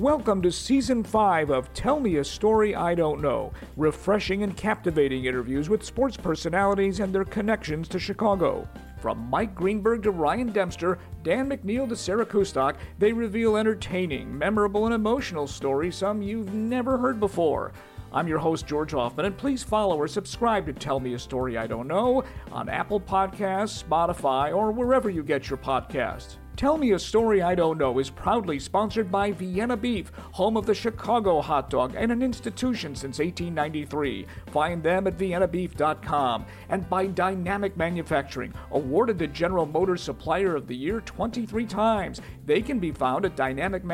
Welcome to Season 5 of Tell Me a Story I Don't Know, refreshing and captivating interviews with sports personalities and their connections to Chicago. From Mike Greenberg to Ryan Dempster, Dan McNeil to Sarah Kustok, they reveal entertaining, memorable, and emotional stories some you've never heard before. I'm your host, George Hoffman, and please follow or subscribe to Tell Me a Story I Don't Know on Apple Podcasts, Spotify, or wherever you get your podcasts. Tell Me a Story I Don't Know is proudly sponsored by Vienna Beef, home of the Chicago hot dog and an institution since 1893. Find them at viennabeef.com. And by Dynamic Manufacturing, awarded the General Motors Supplier of the Year 23 times. They can be found at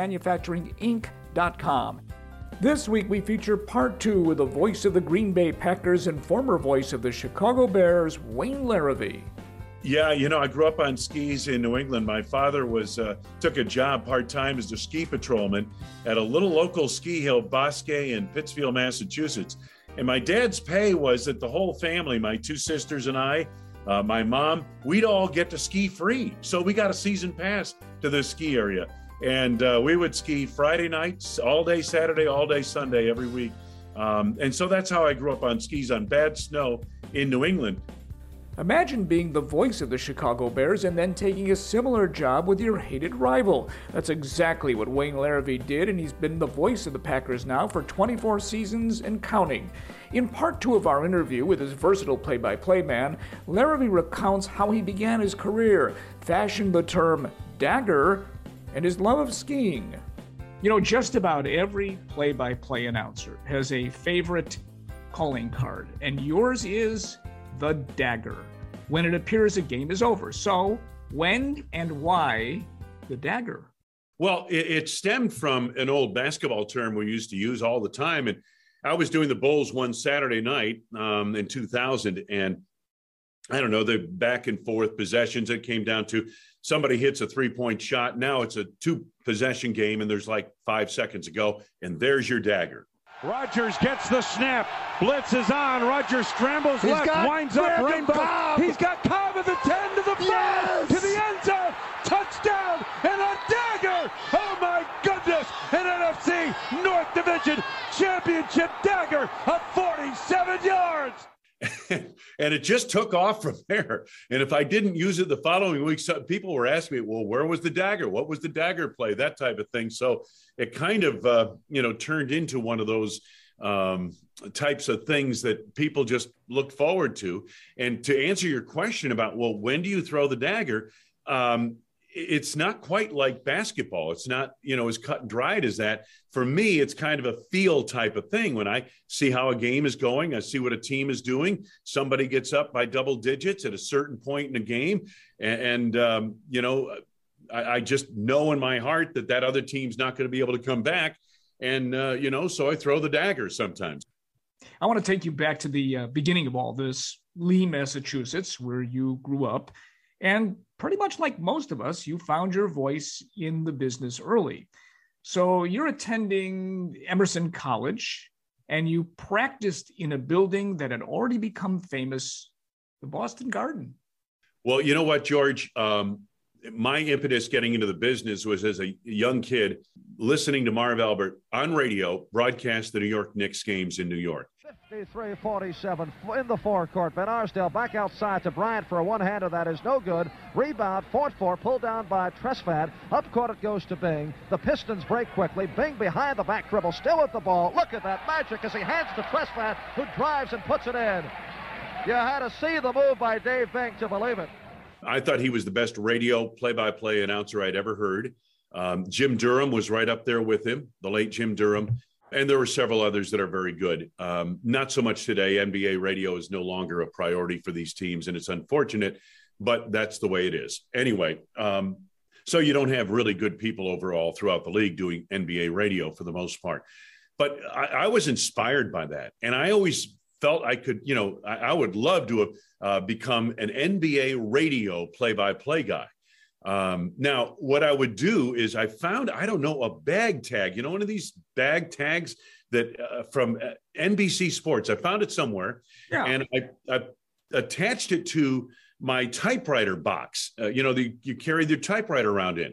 dynamicmanufacturinginc.com. This week we feature part 2 with the voice of the Green Bay Packers and former voice of the Chicago Bears, Wayne Larrivee. Yeah, I grew up on skis in New England. My father took a job part-time as a ski patrolman at a little local ski hill, Bosque in Pittsfield, Massachusetts. And my dad's pay was that the whole family, my 2 sisters and I, my mom, we'd all get to ski free. So we got a season pass to the ski area. And we would ski Friday nights, all day Saturday, all day Sunday, every week. And so that's how I grew up on skis on bad snow in New England. Imagine being the voice of the Chicago Bears and then taking a similar job with your hated rival. That's exactly what Wayne Larrivee did, and he's been the voice of the Packers now for 24 seasons and counting. In part 2 of our interview with his versatile play-by-play man, Larrivee recounts how he began his career, fashioned the term dagger, and his love of skiing. Just about every play-by-play announcer has a favorite calling card, and yours is the dagger. When it appears a game is over. So when and why the dagger? Well, it stemmed from an old basketball term we used to use all the time. And I was doing the Bulls one Saturday night in 2000. And I don't know, the back and forth possessions, it came down to somebody hits a 3-point shot. Now it's a 2-possession game and there's like 5 seconds to go. And there's your dagger. Rodgers gets the snap. Blitz is on. Rodgers scrambles left, winds up Rainbow. Cobb. He's got Cobb at the 10 to the 5 to the end zone. Touchdown and a dagger. Oh my goodness. An NFC North Division championship dagger of 47 yards. And it just took off from there. And if I didn't use it the following week, people were asking me, well, where was the dagger? What was the dagger play? That type of thing. So it kind of, turned into one of those types of things that people just look forward to. And to answer your question about, well, when do you throw the dagger? It's not quite like basketball. It's not, as cut and dried as that. For me, it's kind of a feel type of thing. When I see how a game is going, I see what a team is doing. Somebody gets up by double digits at a certain point in a game. And I just know in my heart that other team's not going to be able to come back. And, so I throw the dagger sometimes. I want to take you back to the beginning of all this, Lee, Massachusetts, where you grew up. And pretty much like most of us, you found your voice in the business early. So you're attending Emerson College, and you practiced in a building that had already become famous, the Boston Garden. Well, you know what, George? My impetus getting into the business was as a young kid, listening to Marv Albert on radio broadcast the New York Knicks games in New York. 53-47 in the forecourt. Van Arsdale back outside to Bryant for a one-hander that is no good. Rebound, fought for, pulled down by Tresfad. Up court it goes to Bing. The Pistons break quickly. Bing behind the back dribble, still with the ball. Look at that magic as he hands to Tresfad, who drives and puts it in. You had to see the move by Dave Bing to believe it. I thought he was the best radio play-by-play announcer I'd ever heard. Jim Durham was right up there with him, the late Jim Durham. And there were several others that are very good. Not so much today. NBA radio is no longer a priority for these teams, and it's unfortunate, but that's the way it is. Anyway, so you don't have really good people overall throughout the league doing NBA radio for the most part. But I was inspired by that. And I always felt I could, I would love to have become an NBA radio play-by-play guy. Now, what I would do is I found, a bag tag, one of these bag tags that from NBC Sports. I found it somewhere, and I attached it to my typewriter box, you carry the typewriter around in.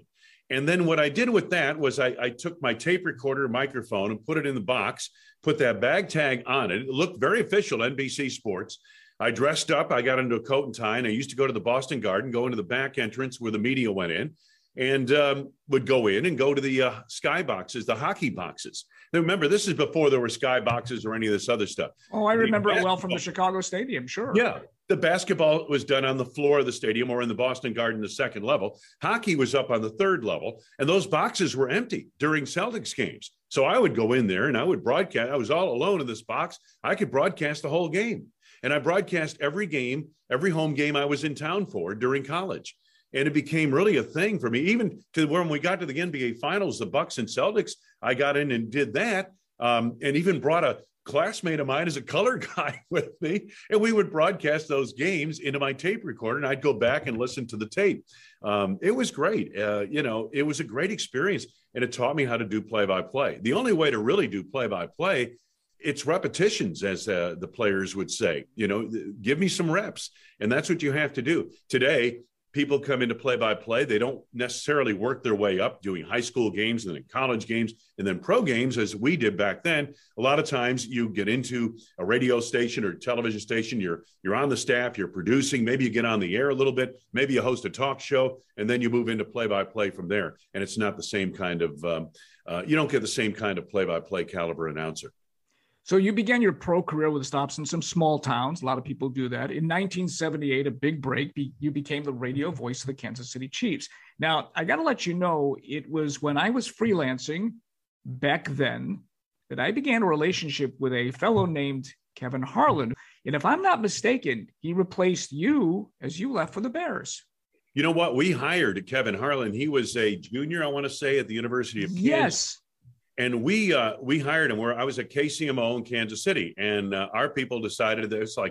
And then what I did with that was I took my tape recorder microphone and put it in the box, put that bag tag on it. It looked very official, NBC Sports. I dressed up. I got into a coat and tie, and I used to go to the Boston Garden, go into the back entrance where the media went in, and would go in and go to the sky boxes, the hockey boxes. Now, remember, this is before there were sky boxes or any of this other stuff. Oh, I remember it well from the Chicago Stadium, sure. Yeah. The basketball was done on the floor of the stadium or in the Boston Garden, the second level. Hockey was up on the third level, and those boxes were empty during Celtics games. So I would go in there and I would broadcast. I was all alone in this box. I could broadcast the whole game. And I broadcast every game, every home game I was in town for during college. And it became really a thing for me, even to when we got to the NBA Finals, the Bucks and Celtics, I got in and did that, and even brought a classmate of mine as a color guy with me, and we would broadcast those games into my tape recorder, and I'd go back and listen to the tape. It was great. It was a great experience, and it taught me how to do play-by-play. The only way to really do play-by-play, it's repetitions, as the players would say. Give me some reps, and that's what you have to do. Today, people come into play-by-play. They don't necessarily work their way up doing high school games and then college games and then pro games as we did back then. A lot of times you get into a radio station or television station, you're on the staff, you're producing, maybe you get on the air a little bit, maybe you host a talk show, and then you move into play-by-play from there. And it's not the same kind of, you don't get the same kind of play-by-play caliber announcer. So you began your pro career with stops in some small towns. A lot of people do that. In 1978, a big break, you became the radio voice of the Kansas City Chiefs. Now, I got to let you know, it was when I was freelancing back then that I began a relationship with a fellow named Kevin Harlan. And if I'm not mistaken, he replaced you as you left for the Bears. You know what? We hired Kevin Harlan. He was a junior, I want to say, at the University of Kansas. Yes. And we hired him. I was at KCMO in Kansas City, and our people decided that it's like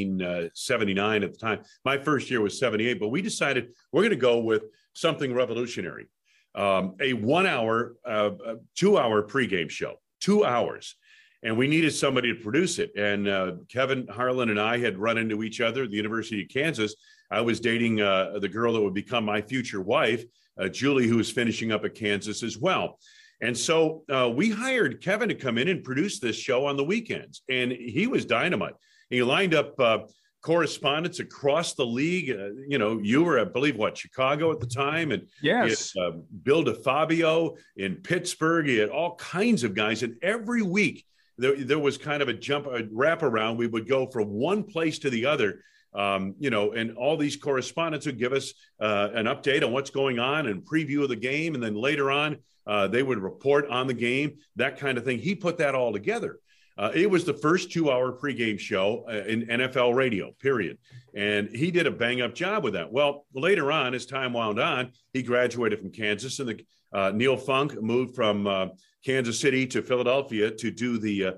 1979 at the time. My first year was 78, but we decided we're going to go with something revolutionary, a 1 hour, 2 hour pregame show, 2 hours. And we needed somebody to produce it. And Kevin Harlan and I had run into each other at the University of Kansas. I was dating the girl that would become my future wife, Julie, who was finishing up at Kansas as well. And so we hired Kevin to come in and produce this show on the weekends. And he was dynamite. He lined up correspondents across the league. You were, I believe, Chicago at the time. And yes, Bill DeFabio in Pittsburgh. He had all kinds of guys. And every week there was kind of a wraparound. We would go from one place to the other. And all these correspondents would give us an update on what's going on and preview of the game. And then later on, they would report on the game, that kind of thing. He put that all together. It was the first 2 hour pregame show in NFL radio, period. And he did a bang up job with that. Well, later on, as time wound on, he graduated from Kansas, and Neil Funk moved from Kansas City to Philadelphia to do the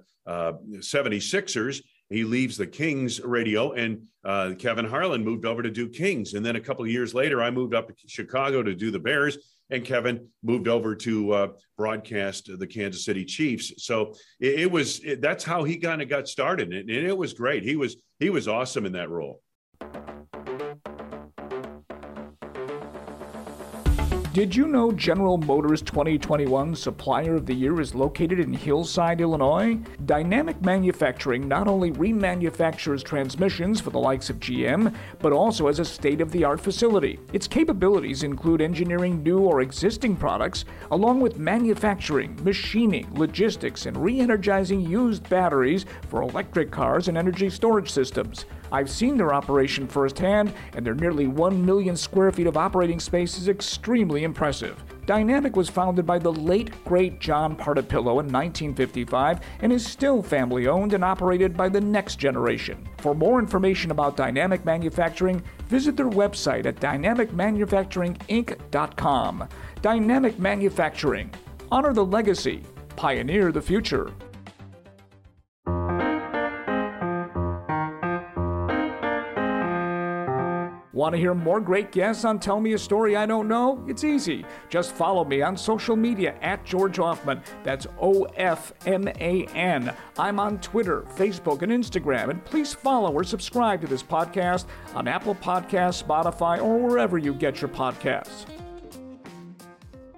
76ers. He leaves the Kings radio, and Kevin Harlan moved over to do Kings. And then a couple of years later, I moved up to Chicago to do the Bears, and Kevin moved over to broadcast the Kansas City Chiefs. So that's how he kind of got started. And it was great. He was awesome in that role. Did you know General Motors 2021 Supplier of the Year is located in Hillside, Illinois? Dynamic Manufacturing not only remanufactures transmissions for the likes of GM, but also has a state-of-the-art facility. Its capabilities include engineering new or existing products, along with manufacturing, machining, logistics, and re-energizing used batteries for electric cars and energy storage systems. I've seen their operation firsthand, and their nearly 1 million square feet of operating space is extremely impressive. Dynamic was founded by the late, great John Partapillo in 1955 and is still family-owned and operated by the next generation. For more information about Dynamic Manufacturing, visit their website at dynamicmanufacturinginc.com. Dynamic Manufacturing. Honor the legacy. Pioneer the future. Want to hear more great guests on Tell Me a Story I Don't Know? It's easy. Just follow me on social media at George Ofman. That's OFMAN. I'm on Twitter, Facebook, and Instagram. And please follow or subscribe to this podcast on Apple Podcasts, Spotify, or wherever you get your podcasts.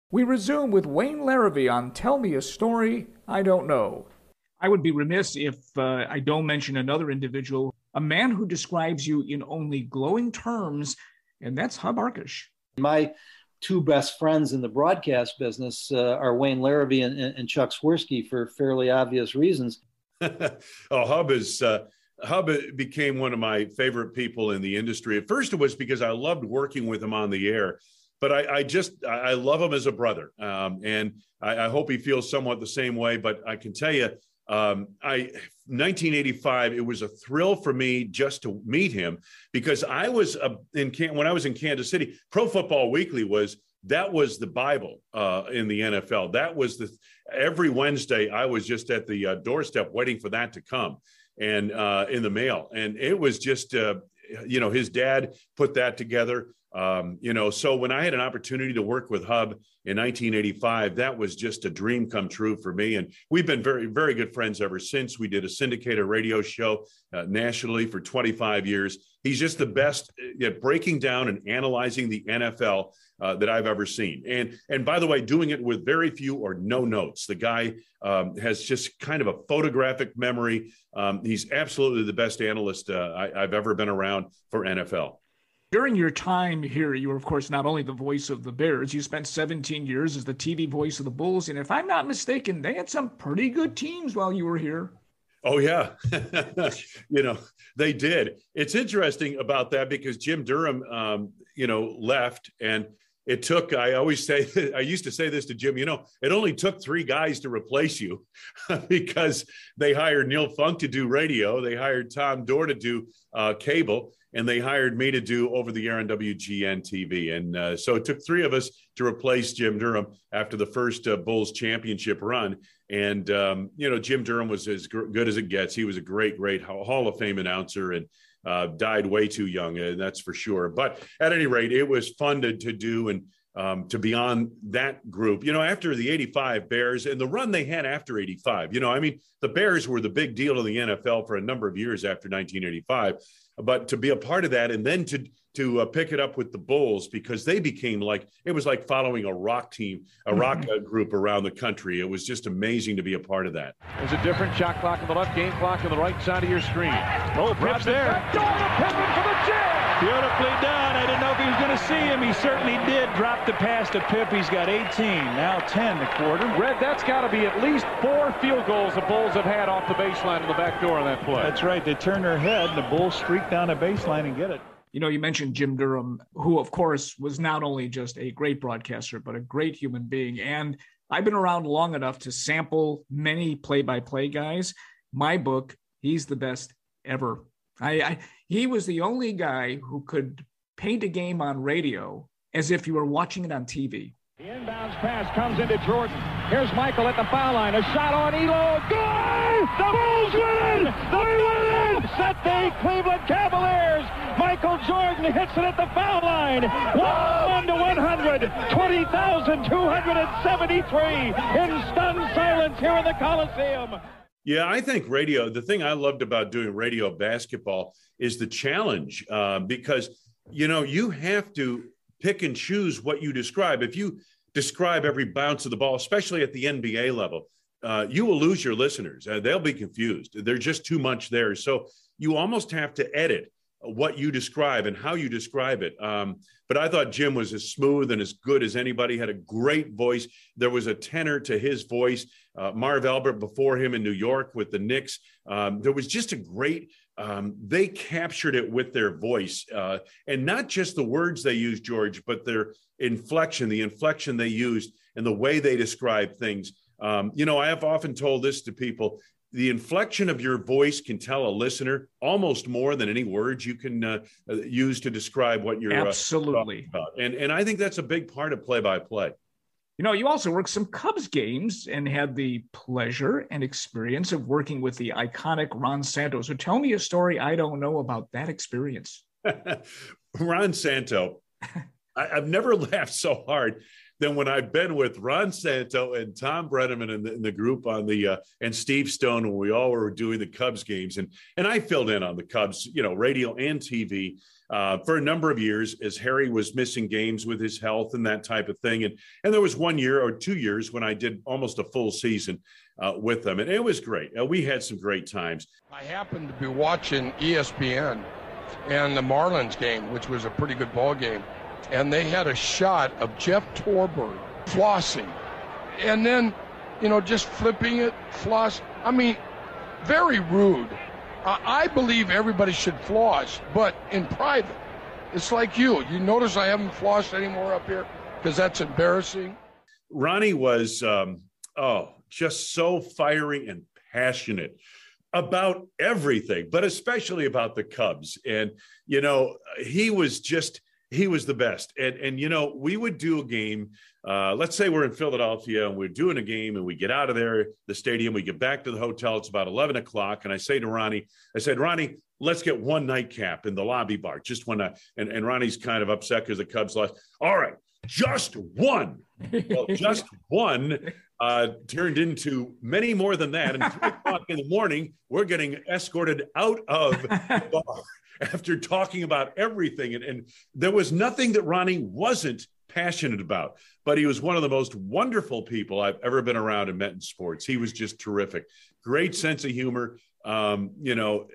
We resume with Wayne Larrivee on Tell Me a Story I Don't Know. I would be remiss if I don't mention another individual, a man who describes you in only glowing terms, and that's Hub Arkush. My two best friends in the broadcast business are Wayne Larrivee and Chuck Swirsky for fairly obvious reasons. Hub became one of my favorite people in the industry. At first, it was because I loved working with him on the air. But I love him as a brother, and I hope he feels somewhat the same way. But I can tell you, 1985, it was a thrill for me just to meet him, because I was when I was in Kansas City, Pro Football Weekly was the Bible in the NFL. That was every Wednesday I was just at the doorstep waiting for that to come and in the mail, and it was just his dad put that together. So when I had an opportunity to work with Hub in 1985, that was just a dream come true for me. And we've been very, very good friends ever since. We did a syndicated radio show nationally for 25 years. He's just the best at breaking down and analyzing the NFL that I've ever seen. And by the way, doing it with very few or no notes. The guy has just kind of a photographic memory. He's absolutely the best analyst I've ever been around for NFL. During your time here, you were, of course, not only the voice of the Bears, you spent 17 years as the TV voice of the Bulls. And if I'm not mistaken, they had some pretty good teams while you were here. Oh, yeah. They did. It's interesting about that because Jim Durham, left, and it took, I used to say this to Jim, it only took 3 guys to replace you because they hired Neil Funk to do radio. They hired Tom Dorr to do cable. And they hired me to do over the air on WGN TV. And so it took 3 of us to replace Jim Durham after the first Bulls championship run. And, Jim Durham was as good as it gets. He was a great Hall of Fame announcer and died way too young. And that's for sure. But at any rate, it was fun to do and to be on that group, after the 85 Bears and the run they had after 85. The Bears were the big deal in the NFL for a number of years after 1985. But to be a part of that and then to pick it up with the Bulls, because they became it was like following a rock team, a rock group around the country. It was just amazing to be a part of that. There's a different shot clock on the left, game clock on the right side of your screen. Oh, Pip's there. Pippen for the jam. Beautifully done. I didn't know if he was going to see him. He certainly did. Drop the pass to Pip. He's got 18, now 10 a quarter. Red, that's got to be at least 4 field goals the Bulls have had off the baseline in the back door on that play. That's right. They turn their head, and the Bulls streak down the baseline and get it. You mentioned Jim Durham, who, of course, was not only just a great broadcaster, but a great human being. And I've been around long enough to sample many play-by-play guys. My book, he's the best ever. He was the only guy who could paint a game on radio as if you were watching it on TV. The inbounds pass comes into Jordan. Here's Michael at the foul line. A shot on Elo. Good! The Bulls win! They win! Set the Cleveland Cavaliers. Michael Jordan hits it at the foul line. 1 to 100. 20,273 in stunned silence here in the Coliseum. Yeah, I think radio, the thing I loved about doing radio basketball is the challenge because, you have to pick and choose what you describe. If you describe every bounce of the ball, especially at the NBA level, you will lose your listeners. They'll be confused. There's just too much there. So you almost have to edit what you describe and how you describe it. But I thought Jim was as smooth and as good as anybody, had a great voice. There was a tenor to his voice. Marv Albert before him in New York with the Knicks. There was just a great, they captured it with their voice. And not just the words they used, George, but their inflection, the inflection they used and the way they describe things. I have often told this to people. The inflection of your voice can tell a listener almost more than any words you can use to describe what you're absolutely about. And I think that's a big part of play-by-play. You also worked some Cubs games and had the pleasure and experience of working with the iconic Ron Santo. So tell me a story I don't know about that experience. Ron Santo, I've never laughed so hard than when I've been with Ron Santo and Tom Brenneman and the group on the and Steve Stone when we all were doing the Cubs games, and I filled in on the Cubs, radio and TV. for a number of years as Harry was missing games with his health and that type of thing. And there was 1 year or 2 years when I did almost a full season with them. And it was great. We had some great times. I happened to be watching ESPN and the Marlins game, which was a pretty good ball game. And they had a shot of Jeff Torberg flossing. And then, just flipping it, floss. I mean, very rude. I believe everybody should floss, but in private. It's like you. You notice I haven't flossed anymore up here because that's embarrassing. Ronnie was, just so fiery and passionate about everything, but especially about the Cubs. And, he was the best. And we would do a game. Let's say we're in Philadelphia and we're doing a game and we get out of there, the stadium, we get back to the hotel. It's about 11 o'clock. And I say to Ronnie, Ronnie, let's get one nightcap in the lobby bar. Just one night. And Ronnie's kind of upset because the Cubs lost. All right, just one. Well, just one turned into many more than that. And 3 o'clock in the morning, we're getting escorted out of the bar after talking about everything. And there was nothing that Ronnie wasn't passionate about, but he was one of the most wonderful people I've ever been around and met in sports. He was just terrific. Great sense of humor. He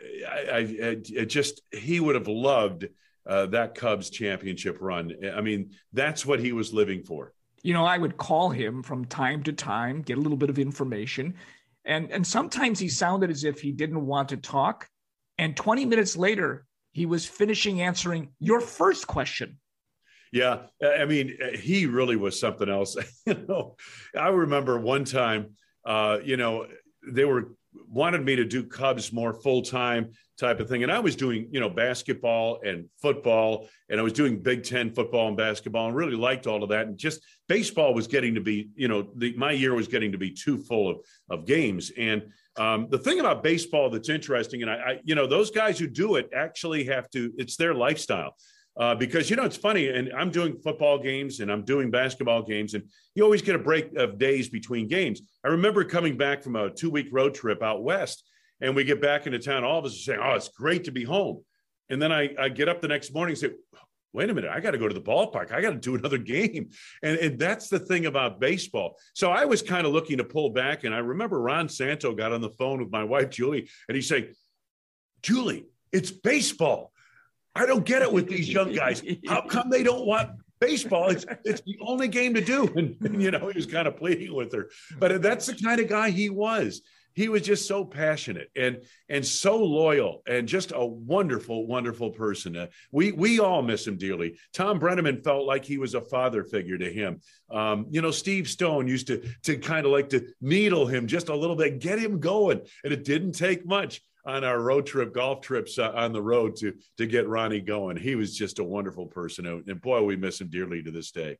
would have loved that Cubs championship run. I mean, that's what he was living for. I would call him from time to time, get a little bit of information. And sometimes he sounded as if he didn't want to talk. And 20 minutes later, he was finishing answering your first question. Yeah. I mean, he really was something else. I remember one time, they wanted me to do Cubs more full-time type of thing. And I was doing, basketball and football, and I was doing Big Ten football and basketball and really liked all of that. And just baseball was getting to be, my year was getting to be too full of games. And the thing about baseball that's interesting, and I those guys who do it actually have to, it's their lifestyle. Because, it's funny, and I'm doing football games and I'm doing basketball games, and you always get a break of days between games. I remember coming back from a 2-week road trip out west, and we get back into town, all of us are saying, oh, it's great to be home. And then I get up the next morning and say, wait a minute, I got to go to the ballpark. I got to do another game. And that's the thing about baseball. So I was kind of looking to pull back, and I remember Ron Santo got on the phone with my wife, Julie, and he said, Julie, it's baseball. I don't get it with these young guys. How come they don't want baseball? It's the only game to do. And he was kind of pleading with her. But that's the kind of guy he was. He was just so passionate and so loyal and just a wonderful, wonderful person. We all miss him dearly. Tom Brenneman felt like he was a father figure to him. Steve Stone used to kind of like to needle him just a little bit, get him going. And it didn't take much on our road trip, golf trips on the road to get Ronnie going. He was just a wonderful person. And boy, we miss him dearly to this day.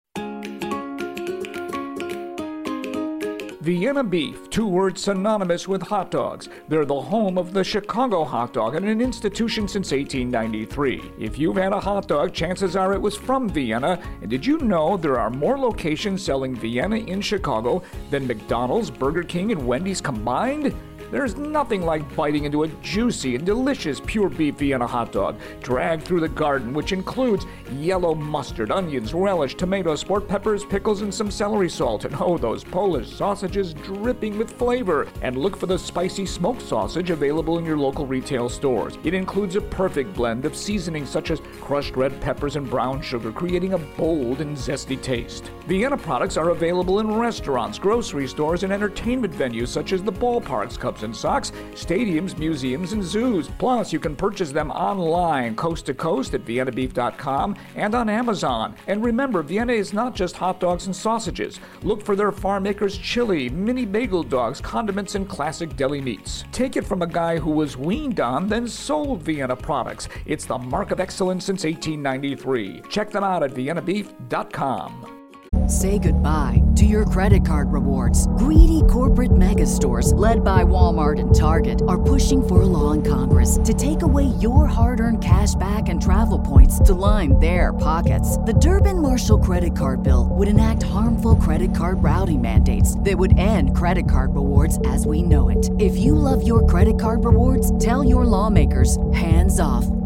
Vienna Beef, 2 words synonymous with hot dogs. They're the home of the Chicago hot dog and an institution since 1893. If you've had a hot dog, chances are it was from Vienna. And did you know there are more locations selling Vienna in Chicago than McDonald's, Burger King, and Wendy's combined? There's nothing like biting into a juicy and delicious pure beef Vienna hot dog, dragged through the garden, which includes yellow mustard, onions, relish, tomatoes, sport peppers, pickles, and some celery salt. And oh, those Polish sausages dripping with flavor. And look for the spicy smoked sausage available in your local retail stores. It includes a perfect blend of seasonings such as crushed red peppers and brown sugar, creating a bold and zesty taste. Vienna products are available in restaurants, grocery stores, and entertainment venues such as the ballparks, Cubs and Sox, stadiums, museums, and zoos. Plus, you can purchase them online, coast to coast at viennabeef.com and on Amazon. And remember, Vienna is not just hot dogs and sausages. Look for their farm makers chili, mini bagel dogs, condiments, and classic deli meats. Take it from a guy who was weaned on, then sold Vienna products. It's the mark of excellence since 1893. Check them out at viennabeef.com. Say goodbye to your credit card rewards. Greedy corporate mega stores, led by Walmart and Target, are pushing for a law in Congress to take away your hard-earned cash back and travel points to line their pockets. The Durbin-Marshall credit card bill would enact harmful credit card routing mandates that would end credit card rewards as we know it. If you love your credit card rewards, tell your lawmakers, hands off.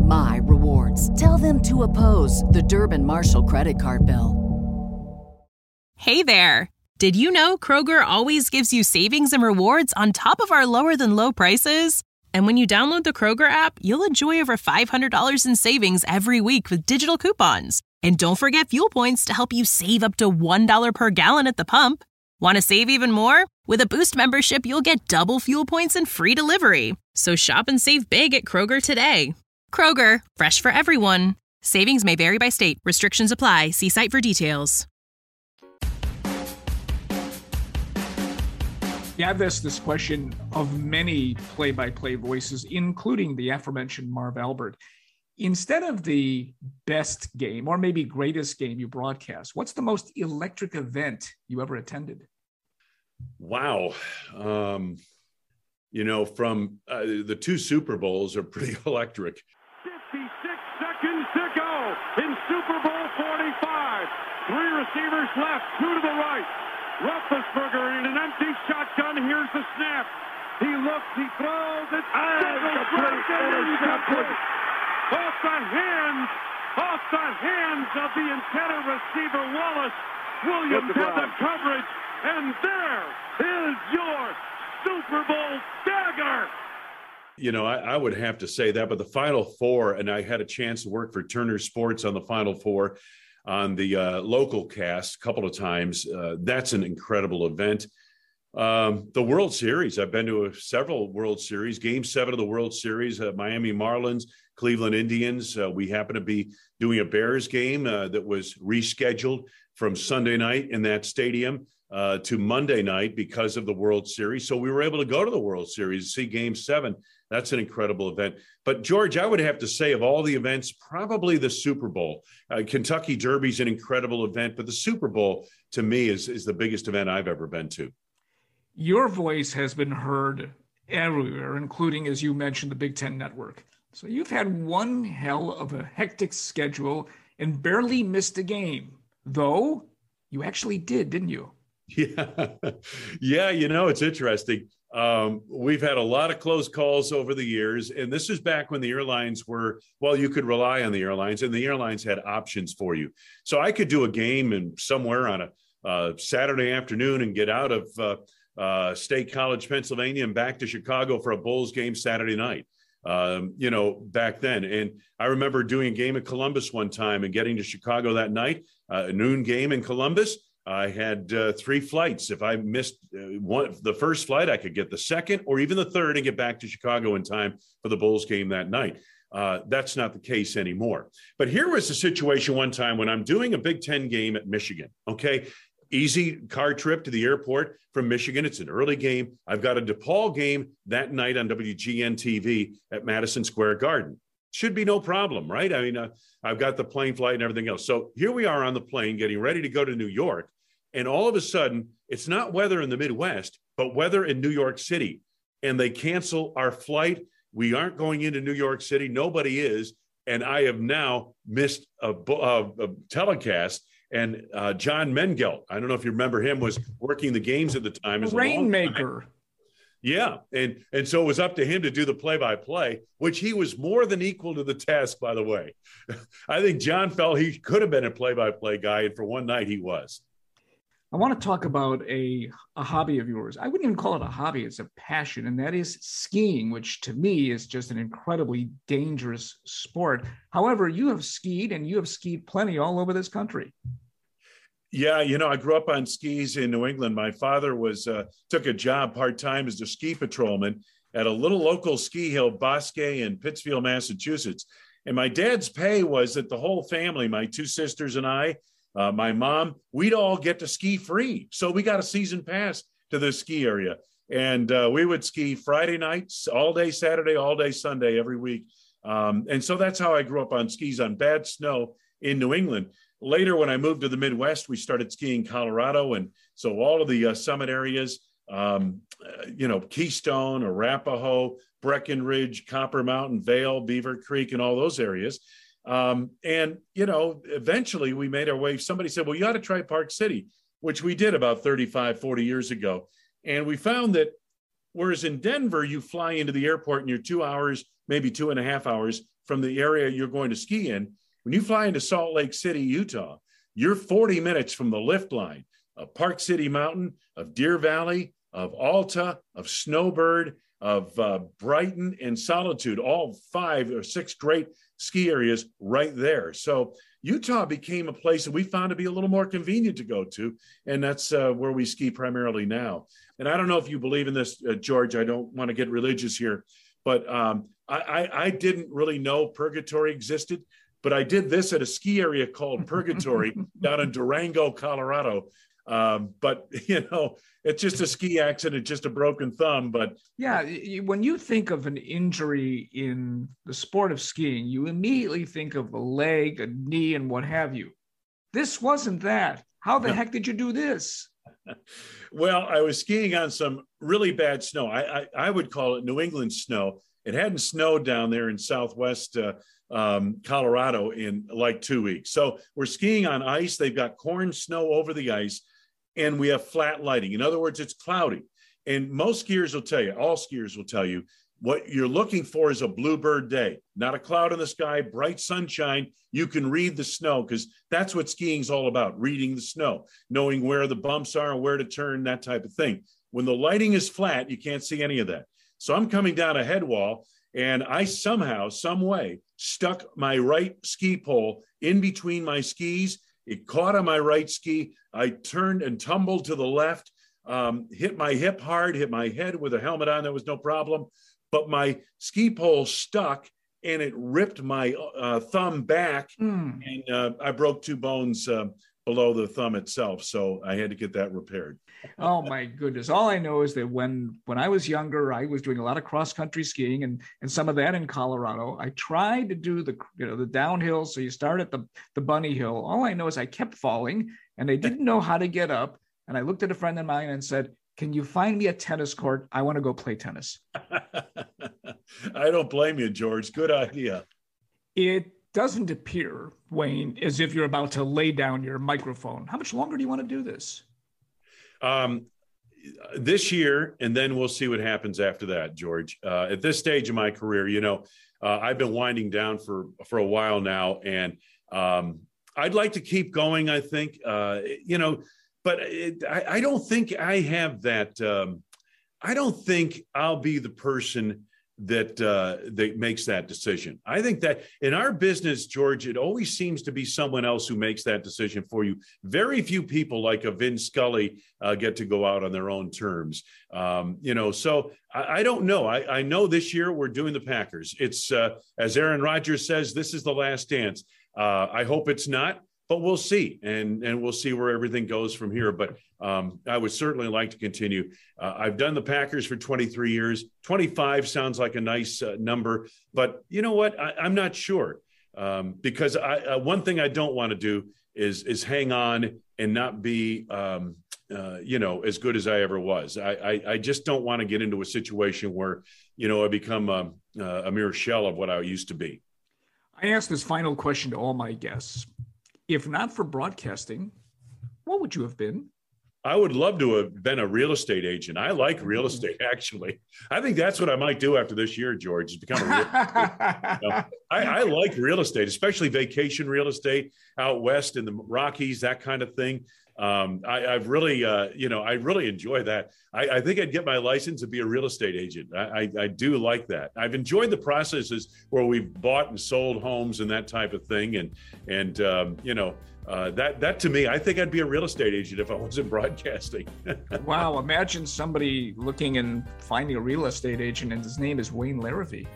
my rewards. Tell them to oppose the Durbin Marshall credit card bill. Hey there. Did you know Kroger always gives you savings and rewards on top of our lower than low prices? And when you download the Kroger app, you'll enjoy over $500 in savings every week with digital coupons. And don't forget fuel points to help you save up to $1 per gallon at the pump. Want to save even more? With a Boost membership, you'll get double fuel points and free delivery. So shop and save big at Kroger today. Kroger, fresh for everyone. Savings may vary by state. Restrictions apply. See site for details. Yeah, I've asked this question of many play-by-play voices, including the aforementioned Marv Albert. Instead of the best game, or maybe greatest game you broadcast, what's the most electric event you ever attended? Wow. From the two Super Bowls are pretty electric. 56 seconds to go in Super Bowl 45. 3 receivers left, 2 to the right. Roethlisberger in an empty shotgun. Here's the snap. He looks, he throws, it's incomplete. Off the hands of the intended receiver, Wallace. Williams had the coverage, and there is your Super Bowl dagger. I would have to say that, but the Final Four, and I had a chance to work for Turner Sports on the Final Four on the local cast a couple of times. That's an incredible event. The World Series, I've been to several World Series. Game 7 of the World Series, Miami Marlins, Cleveland Indians. We happen to be doing a Bears game that was rescheduled from Sunday night in that stadium to Monday night because of the World Series. So we were able to go to the World Series, see Game 7. That's an incredible event. But, George, I would have to say of all the events, probably the Super Bowl. Kentucky Derby is an incredible event, but the Super Bowl, to me, is the biggest event I've ever been to. Your voice has been heard everywhere, including, as you mentioned, the Big Ten Network. So you've had one hell of a hectic schedule and barely missed a game, though you actually did, didn't you? Yeah, it's interesting. We've had a lot of close calls over the years, and this is back when the airlines were, you could rely on the airlines, and the airlines had options for you. So I could do a game and somewhere on a Saturday afternoon and get out of State College, Pennsylvania, and back to Chicago for a Bulls game Saturday night. Back then. And I remember doing a game at Columbus one time and getting to Chicago that night, a noon game in Columbus. I had 3 flights. If I missed the first flight, I could get the second or even the third and get back to Chicago in time for the Bulls game that night. That's not the case anymore. But here was the situation one time when I'm doing a Big Ten game at Michigan. Okay. Easy car trip to the airport from Michigan. It's an early game. I've got a DePaul game that night on WGN TV at Madison Square Garden. Should be no problem, right? I mean, I've got the plane flight and everything else. So here we are on the plane getting ready to go to New York. And all of a sudden, it's not weather in the Midwest, but weather in New York City. And they cancel our flight. We aren't going into New York City. Nobody is. And I have now missed a telecast. And John Mengelt, I don't know if you remember him, was working the games at the time. As Rainmaker. Yeah. And so it was up to him to do the play-by-play, which he was more than equal to the task, by the way. I think John felt he could have been a play-by-play guy, and for one night he was. I want to talk about a hobby of yours. I wouldn't even call it a hobby. It's a passion, and that is skiing, which to me is just an incredibly dangerous sport. However, you have skied, and you have skied plenty all over this country. Yeah, I grew up on skis in New England. My father took a job part-time as a ski patrolman at a little local ski hill, Bosque in Pittsfield, Massachusetts. And my dad's pay was that the whole family, my 2 sisters and I, my mom, we'd all get to ski free. So we got a season pass to the ski area. And we would ski Friday nights, all day Saturday, all day Sunday, every week. And so that's how I grew up on skis on bad snow in New England. Later, when I moved to the Midwest, we started skiing Colorado. And so all of the summit areas, Keystone, Arapahoe, Breckenridge, Copper Mountain, Vail, Beaver Creek, and all those areas. Eventually we made our way. Somebody said, well, you ought to try Park City, which we did about 35, 40 years ago. And we found that whereas in Denver, you fly into the airport and you're 2 hours maybe 2.5 hours from the area you're going to ski in. When you fly into Salt Lake City, Utah, you're 40 minutes from the lift line of Park City Mountain, of Deer Valley, of Alta, of Snowbird, of Brighton and Solitude, all 5 or 6 great ski areas right there. So Utah became a place that we found to be a little more convenient to go to, and that's where we ski primarily now. And I don't know if you believe in this, George. I don't want to get religious here, but I didn't really know purgatory existed, but I did this at a ski area called Purgatory down in Durango, Colorado. But, it's just a ski accident, just a broken thumb. But yeah, when you think of an injury in the sport of skiing, you immediately think of a leg, a knee, and what have you. This wasn't that. How the heck did you do this? Well, I was skiing on some really bad snow. I would call it New England snow. It hadn't snowed down there in Southwest Colorado in like 2 weeks. So we're skiing on ice. They've got corn snow over the ice, and we have flat lighting. In other words, it's cloudy. And most skiers will tell you, all skiers will tell you, what you're looking for is a bluebird day, not a cloud in the sky, bright sunshine. You can read the snow, because that's what skiing's all about, reading the snow, knowing where the bumps are and where to turn, that type of thing. When the lighting is flat, you can't see any of that. So I'm coming down a head wall, and I somehow, some way, stuck my right ski pole in between my skis. It caught on my right ski. I turned and tumbled to the left, hit my hip hard, hit my head with a helmet on. There was no problem. But my ski pole stuck, and it ripped my thumb back, and I broke 2 bones below the thumb itself. So I had to get that repaired. Oh my goodness. All I know is that when I was younger, I was doing a lot of cross-country skiing and some of that in Colorado. I tried to do the downhill. So you start at the bunny hill. All I know is I kept falling, and I didn't know how to get up. And I looked at a friend of mine and said, "Can you find me a tennis court? I want to go play tennis." I don't blame you, George. Good idea. It doesn't appear, Wayne, as if you're about to lay down your microphone. How much longer do you want to do this? This year, and then we'll see what happens after that, George. At this stage of my career, I've been winding down for a while now, and I'd like to keep going, I think, but I don't think I have that. I don't think I'll be the person that makes that decision. I think that in our business, George, it always seems to be someone else who makes that decision for you. Very few people like a Vin Scully get to go out on their own terms. So I don't know. I know this year we're doing the Packers. It's as Aaron Rodgers says, this is the last dance. I hope it's not, but we'll see. And we'll see where everything goes from here. But I would certainly like to continue. I've done the Packers for 23 years. 25 sounds like a nice number. But you know what? I'm not sure. Because one thing I don't want to do is hang on and not be, as good as I ever was. I just don't want to get into a situation where, I become a mere shell of what I used to be. I ask this final question to all my guests. If not for broadcasting, what would you have been? I would love to have been a real estate agent. I like real estate, actually. I think that's what I might do after this year, George, is become a real estate. I like real estate, especially vacation real estate out west in the Rockies, that kind of thing. I've really, I really enjoy that. I think I'd get my license and be a real estate agent. I do like that. I've enjoyed the processes where we've bought and sold homes and that type of thing. And that to me, I think I'd be a real estate agent if I wasn't broadcasting. Wow. Imagine somebody looking and finding a real estate agent and his name is Wayne Larrivee.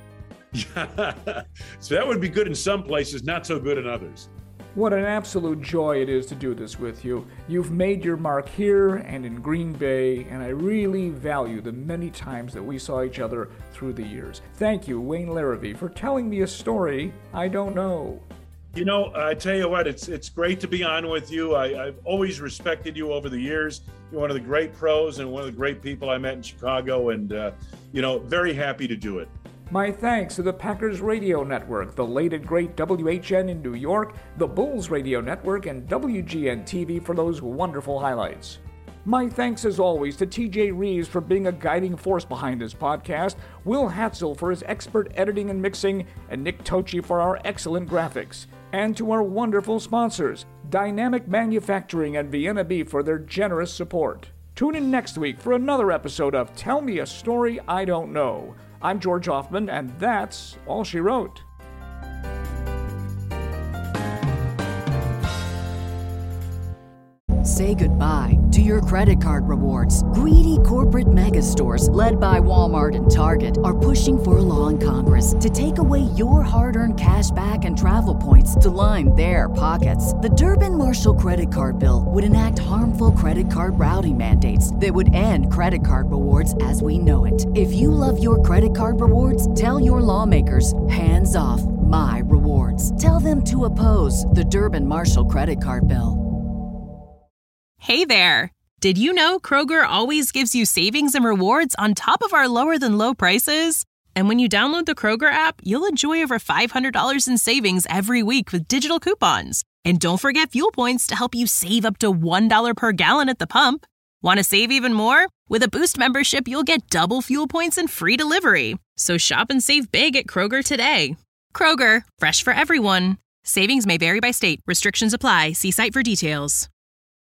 So that would be good in some places, not so good in others. What an absolute joy it is to do this with you. You've made your mark here and in Green Bay, and I really value the many times that we saw each other through the years. Thank you, Wayne Larrivee, for telling me a story I don't know. I tell you what, it's great to be on with you. I've always respected you over the years. You're one of the great pros and one of the great people I met in Chicago, and, very happy to do it. My thanks to the Packers Radio Network, the late and great WHN in New York, the Bulls Radio Network, and WGN TV for those wonderful highlights. My thanks as always to TJ Reeves for being a guiding force behind this podcast, Will Hatzel for his expert editing and mixing, and Nick Tochi for our excellent graphics. And to our wonderful sponsors, Dynamic Manufacturing and Vienna Beef for their generous support. Tune in next week for another episode of Tell Me a Story I Don't Know. I'm George Hoffman, and that's all she wrote. Say goodbye to your credit card rewards. Greedy corporate mega stores, led by Walmart and Target, are pushing for a law in Congress to take away your hard-earned cash back and travel points to line their pockets. The Durbin-Marshall credit card bill would enact harmful credit card routing mandates that would end credit card rewards as we know it. If you love your credit card rewards, tell your lawmakers, hands off my rewards. Tell them to oppose the Durbin-Marshall credit card bill. Hey there! Did you know Kroger always gives you savings and rewards on top of our lower-than-low prices? And when you download the Kroger app, you'll enjoy over $500 in savings every week with digital coupons. And don't forget fuel points to help you save up to $1 per gallon at the pump. Want to save even more? With a Boost membership, you'll get double fuel points and free delivery. So shop and save big at Kroger today. Kroger, fresh for everyone. Savings may vary by state. Restrictions apply. See site for details.